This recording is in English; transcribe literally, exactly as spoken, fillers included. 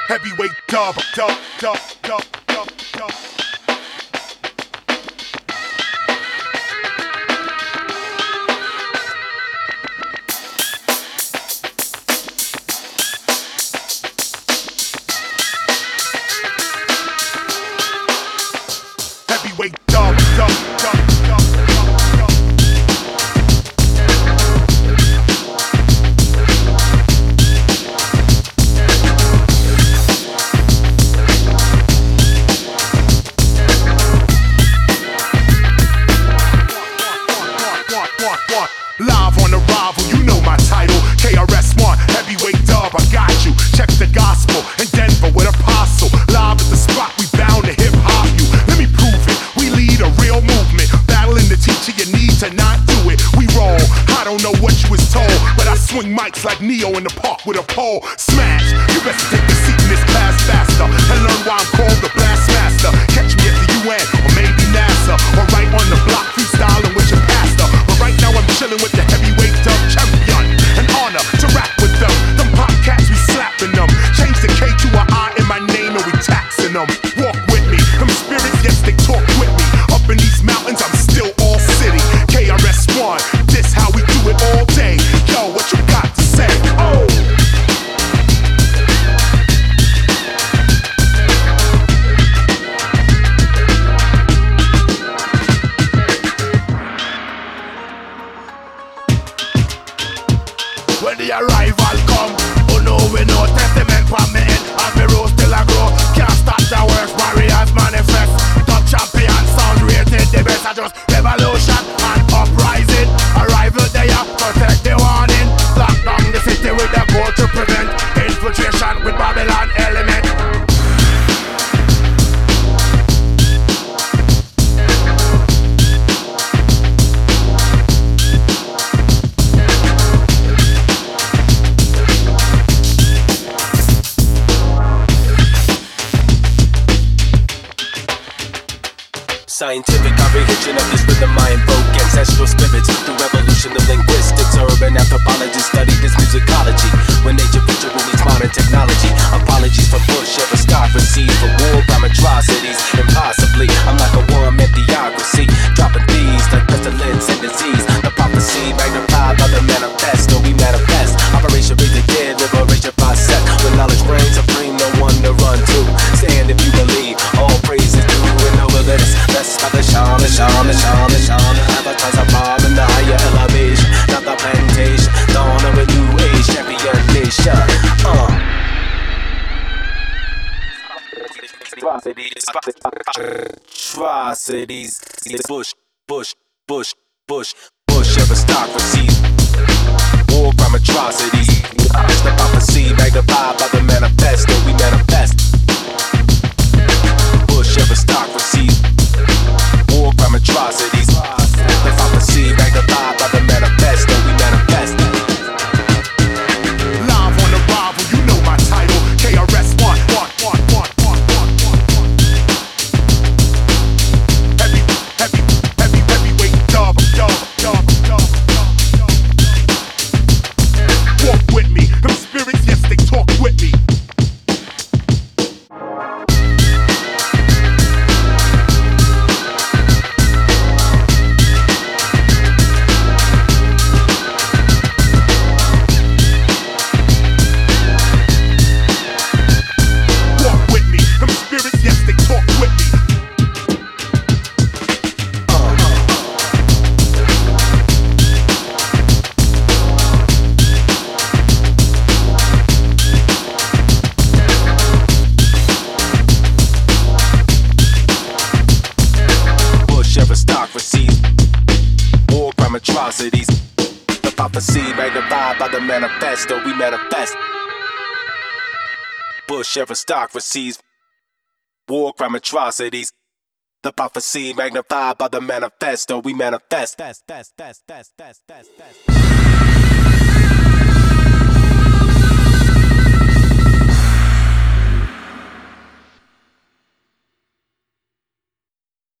Heavyweight dub, dub, dub, dub, dub, dub. Heavyweight dub, dub, dub, dub, dub, dub. Live on arrival, you know my title. K R S One, heavyweight dub, I got you. Check the gospel in Denver with Apostle. Live at the spot, we bound to hip hop you. Let me prove it, we lead a real movement. Battling the teacher, you need to not do it. We roll, I don't know what you was told, but I swing mics like Neo in the park with a pole. Smash, you best take a seat in this class faster and learn why I'm called the Blast Master. Catch me at the U N or maybe NASA, or right on the block freestyling with your pastor. But right now I'm chilling with the heavyweight dub champion. An honor to rap with them. Them pop cats, we slapping them. Change the K to a I in my name and we taxing them. Walk with me, them spirits, yes they talk with me. Up in these mountains, I'm still all city. K R S One, this how we do it all day. Yo, what you got to say? Oh! When the arrival come, oh no, we know testament from me in. As the rose still a grow, can't stop the works, warriors manifest. Top champion, sound rated the best. I just revolution and uprising. Arrival there, protect the warning. Lock down the city with the goal to prevent infiltration with Babylon element. Scientific comprehension of this rhythm I invoke ancestral spirits through revolution of linguistics. Urban anthropologists study this musicology when nature virtual meets modern technology. Apologies for bush aristocracy, for war crime atrocities. Impossibly, I'm like a warm theocracy, dropping thieves like pestilence and disease. The prophecy magnified by the manifesto we manifest. Operation Raise the Dead, liberation process. When knowledge reigns supreme, no one to run to. Stand if you believe, all praise is due and over this. Let's have the shine, the shine, the shine, the shine. Advertise a bomb in the higher elevation, not the plantation. Dawn of a new age, champion nation. Uh. Atrocities, Bush, Bush, Bush, Bush, Bush aristocracy. War crime atrocities. It's the prophecy magnified by the manifesto we manifest. Bush aristocracy. War crime atrocities. The prophecy magnified by the manifesto we manifest. Live on arrival, you know my title. K R S One, one, one, one, one, one, one, one. Heavy, heavy, heavy, heavyweight dub, dub, dub, dub, dub, dub. Walk with me, them spirits, yes they talk with me. Atrocities. The prophecy magnified by the manifesto we manifest. Bush aristocracies. War crime atrocities. The prophecy magnified by the manifesto we manifest.